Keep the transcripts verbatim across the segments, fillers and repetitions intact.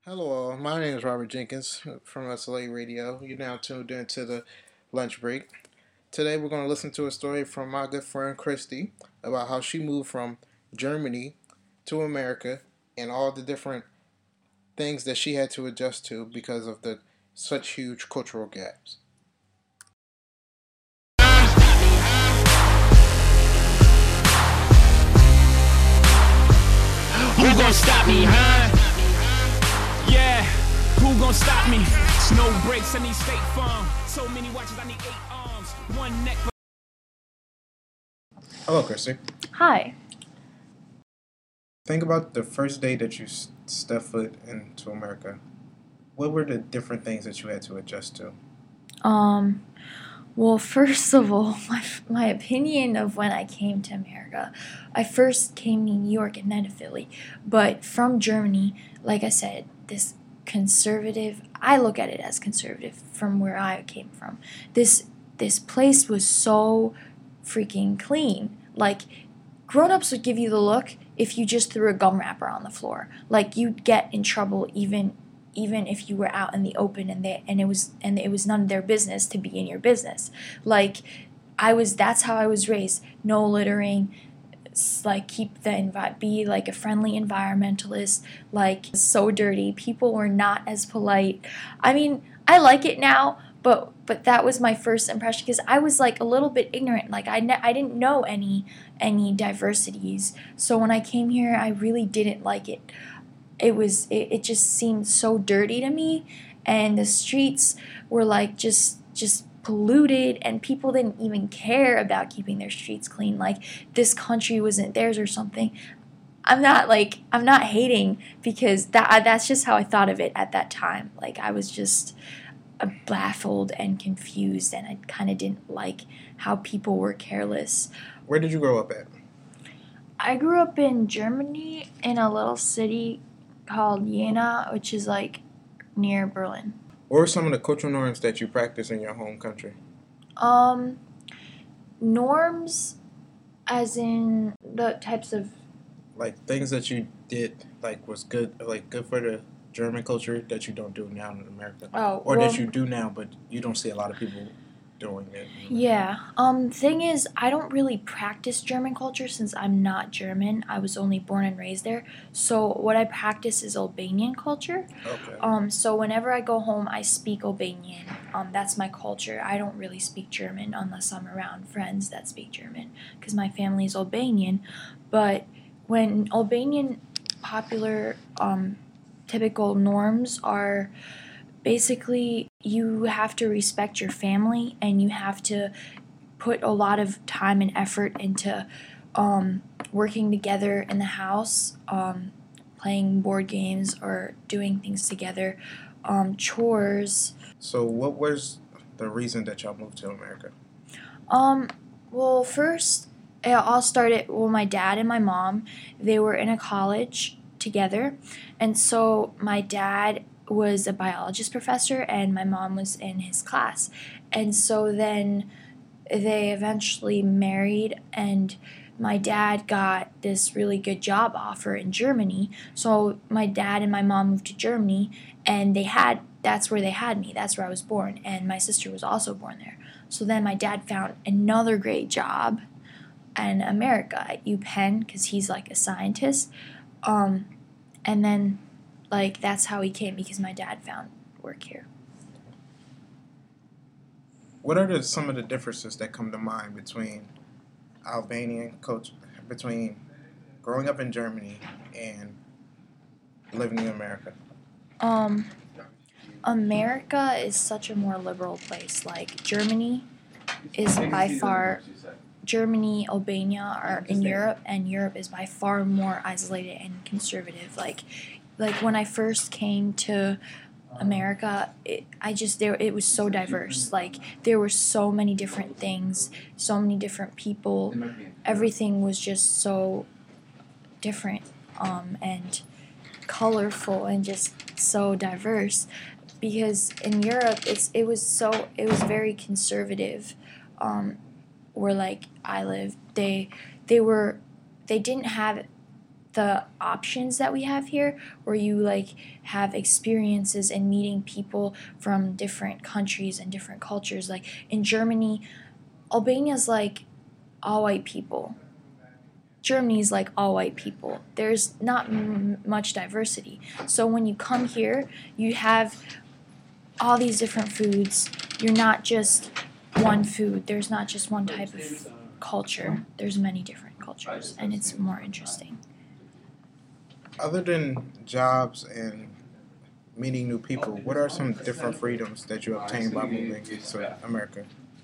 Hello, all. My name is Robert Jenkins from S L A Radio. You're now tuned into the lunch break. Today, we're going to listen to a story from my good friend Christy about how she moved from Germany to America and all the different things that she had to adjust to because of the such huge cultural gaps. Who gon' stop me, huh? Yeah, who gon' stop me? Snow breaks, I need State Farm. So many watches, I need eight arms. One neck. Hello, Christy. Hi. Think about the first day that you stepped foot into America. What were the different things that you had to adjust to? Um, well, first of all, my, my opinion of when I came to America, I first came to New York and then to Philly, but from Germany, like I said, this conservative, I look at it as conservative from where I came from. This this place was so freaking clean. Like, grown-ups would give you the look if you just threw a gum wrapper on the floor. Like, you'd get in trouble even even if you were out in the open and they and it was and it was none of their business to be in your business. Like, I was that's how I was raised. No littering, like keep the envi- be like a friendly environmentalist. Like, so dirty. People were not as polite. I mean, I like it now, but but that was my first impression because I was like a little bit ignorant. Like, I ne- I didn't know any any diversities. So when I came here, I really didn't like it. It was it, it just seemed so dirty to me, and the streets were like just just polluted, and people didn't even care about keeping their streets clean, like this country wasn't theirs or something. I'm not like I'm not hating, because that that's just how I thought of it at that time. Like, I was just uh, baffled and confused, and I kind of didn't like how people were careless. Where did you grow up at? I grew up in Germany in a little city called Jena, which is like near Berlin. What were some of the cultural norms that you practice in your home country? Um, norms, as in the types of Like things that you did, like was good, like good for the German culture that you don't do now in America, oh or well, that you do now, but you don't see a lot of people doing it. yeah. Um, thing is, I don't really practice German culture since I'm not German. I was only born and raised there. So what I practice is Albanian culture. Okay. Um, so whenever I go home, I speak Albanian. Um, that's my culture. I don't really speak German unless I'm around friends that speak German, because my family is Albanian. But when Albanian popular um, typical norms are basically, you have to respect your family, and you have to put a lot of time and effort into um, working together in the house, um, playing board games or doing things together, um, chores. So, what was the reason that y'all moved to America? Um, well, first, it all started, well, my dad and my mom, they were in a college together, and so my dad was a biologist professor and my mom was in his class. And so then they eventually married, and my dad got this really good job offer in Germany. So my dad and my mom moved to Germany, and they had that's where they had me. That's where I was born, and my sister was also born there. So then my dad found another great job in America at UPenn, because he's like a scientist. Um, and then like that's how he came, because my dad found work here. What are the, some of the differences that come to mind between Albanian culture, between growing up in Germany and living in America? Um, America is such a more liberal place. Like, Germany is by far, Germany, Albania are in Europe, and Europe is by far more isolated and conservative. Like, like when I first came to America, it, I just there it was so diverse. Like, there were so many different things, so many different people. Everything was just so different, um, and colorful, and just so diverse. Because in Europe, it's it was so it was very conservative. Um, where like I lived, they they were they didn't have the options that we have here, where you like have experiences and meeting people from different countries and different cultures. Like in Germany, Albania's like all white people. Germany's like all white people. There's not m- much diversity. So when you come here, you have all these different foods. You're not just one food. There's not just one type of culture. There's many different cultures, and it's more interesting. Other than jobs and meeting new people, what are some different freedoms that you obtained by moving to America?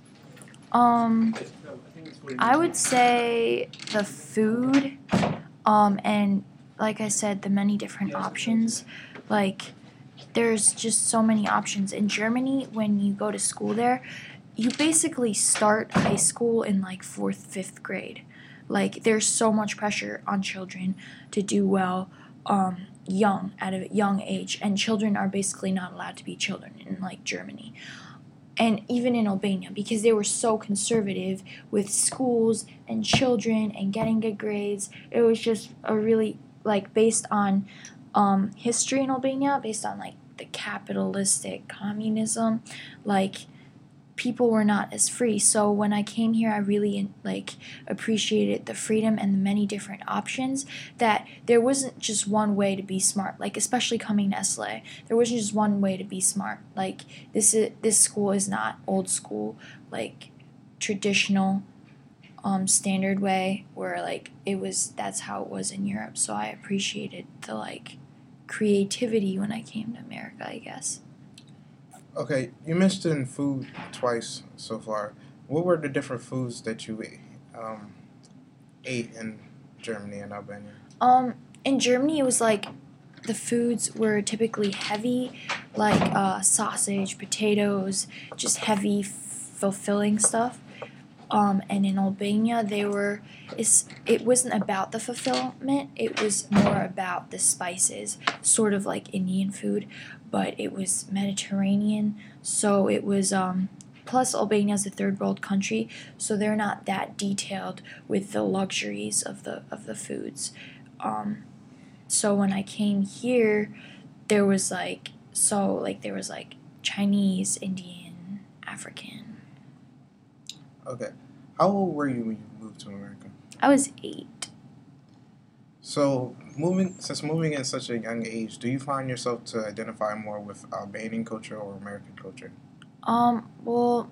Um, I would say the food, um, and like I said, the many different options. Like, there's just so many options. In Germany, when you go to school there, you basically start high school in like fourth, fifth grade. Like, there's so much pressure on children to do well um, young, at a young age. And children are basically not allowed to be children in, like, Germany. And even in Albania, because they were so conservative with schools and children and getting good grades. It was just a really, like, based on um, history in Albania, based on, like, the capitalistic communism, like, people were not as free. So when I came here, I really like appreciated the freedom and the many different options, that there wasn't just one way to be smart. Like, especially coming to S L A, there wasn't just one way to be smart. Like, this is this school is not old school, like traditional um standard way, where like it was that's how it was in Europe. So I appreciated the like creativity when I came to America, I guess. Okay, you mentioned food twice so far. What were the different foods that you um, ate in Germany and Albania? Um, in Germany, it was like the foods were typically heavy, like uh, sausage, potatoes, just heavy, f- fulfilling stuff. Um, and in Albania, they were. It's, it wasn't about the fulfillment. It was more about the spices, sort of like Indian food, but it was Mediterranean. So it was. Um, plus, Albania is a third world country, so they're not that detailed with the luxuries of the of the foods. Um, so when I came here, there was like so like there was like Chinese, Indian, African. Okay. How old were you when you moved to America? I was eight. So, moving since moving at such a young age, do you find yourself to identify more with Albanian culture or American culture? Um, well,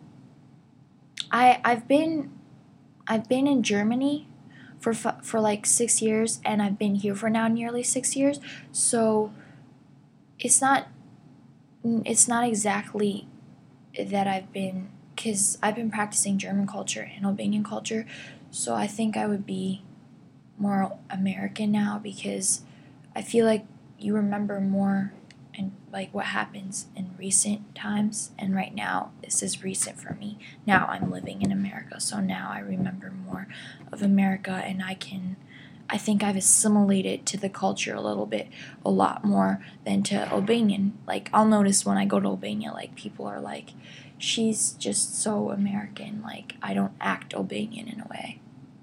I I've been I've been in Germany for for like six years, and I've been here for now nearly six years. So it's not it's not exactly that I've been. Because I've been practicing German culture and Albanian culture, so I think I would be more American now, because I feel like you remember more and like what happens in recent times, and right now this is recent for me. Now I'm living in America, so now I remember more of America, and I can I think I've assimilated to the culture a little bit, a lot more than to Albanian. Like, I'll notice when I go to Albania, like, people are like, she's just so American. Like, I don't act Albanian in a way.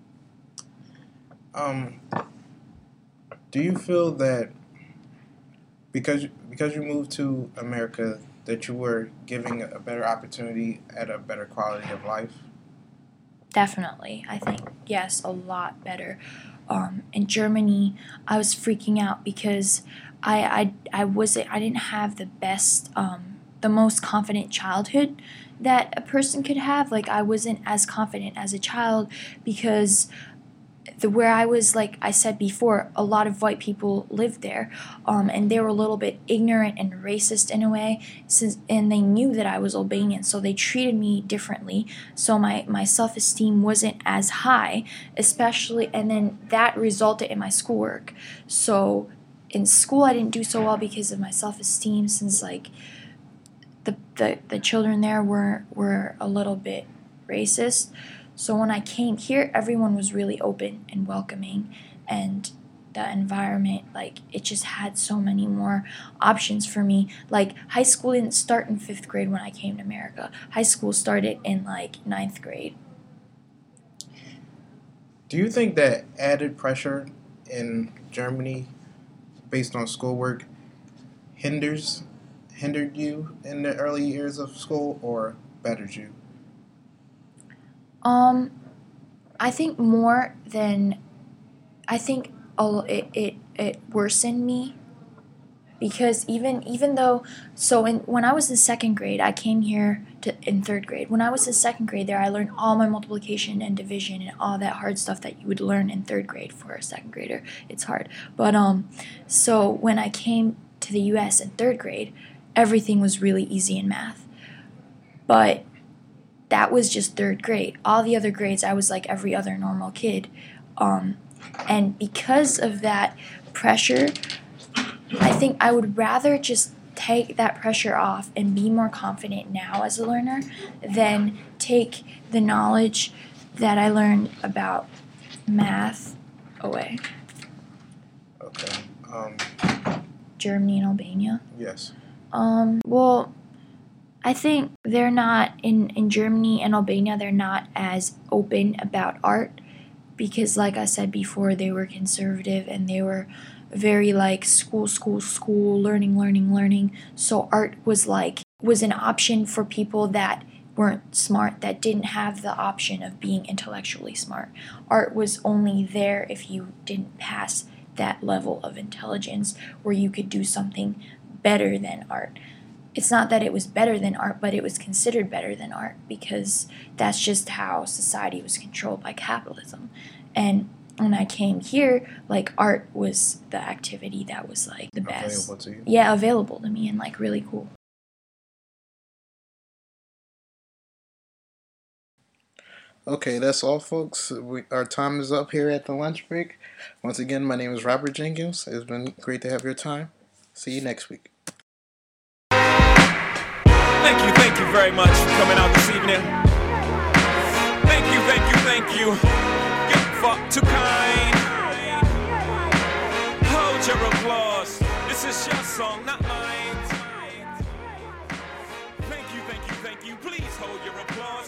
Um, do you feel that because because you moved to America, that you were giving a better opportunity at a better quality of life? Definitely. I think, yes, a lot better. Um, in Germany, I was freaking out because I I, I wasn't I didn't have the best um, the most confident childhood that a person could have. Like, I wasn't as confident as a child because the where I was, like I said before, a lot of white people lived there, um, and they were a little bit ignorant and racist in a way, since and they knew that I was Albanian, so they treated me differently. So my, my self-esteem wasn't as high, especially, and then that resulted in my schoolwork. So in school, I didn't do so well because of my self-esteem, since like the the, the children there were were a little bit racist. So when I came here, everyone was really open and welcoming, and the environment, like, it just had so many more options for me. Like, high school didn't start in fifth grade when I came to America. High school started in, like, ninth grade. Do you think that added pressure in Germany based on schoolwork hinders hindered you in the early years of school or bettered you? Um, I think more than I think it it it worsened me because even even though so in when I was in second grade, I came here to in third grade. When I was in second grade, there I learned all my multiplication and division and all that hard stuff that you would learn in third grade for a second grader. It's hard, but um, so when I came to the U S in third grade, everything was really easy in math, but that was just third grade. All the other grades, I was like every other normal kid. Um, and because of that pressure, I think I would rather just take that pressure off and be more confident now as a learner than take the knowledge that I learned about math away. Okay. Um, Germany and Albania. yes. Um, well, I think they're not, in, in Germany and Albania, they're not as open about art because, like I said before, they were conservative and they were very like school, school, school, learning, learning, learning. So art was like, was an option for people that weren't smart, that didn't have the option of being intellectually smart. Art was only there if you didn't pass that level of intelligence where you could do something better than art. It's not that it was better than art, but it was considered better than art because that's just how society was controlled by capitalism. And when I came here, like art was the activity that was like the best. Available to you? Yeah, available to me and like really cool. Okay, that's all, folks. We, our time is up here at the lunch break. Once again, my name is Robert Jenkins. It's been great to have your time. See you next week. Thank you, thank you very much for coming out this evening. Thank you, thank you, thank you. You're far too kind. Hold your applause. This is your song, not mine. Thank you, thank you, thank you. Please hold your applause.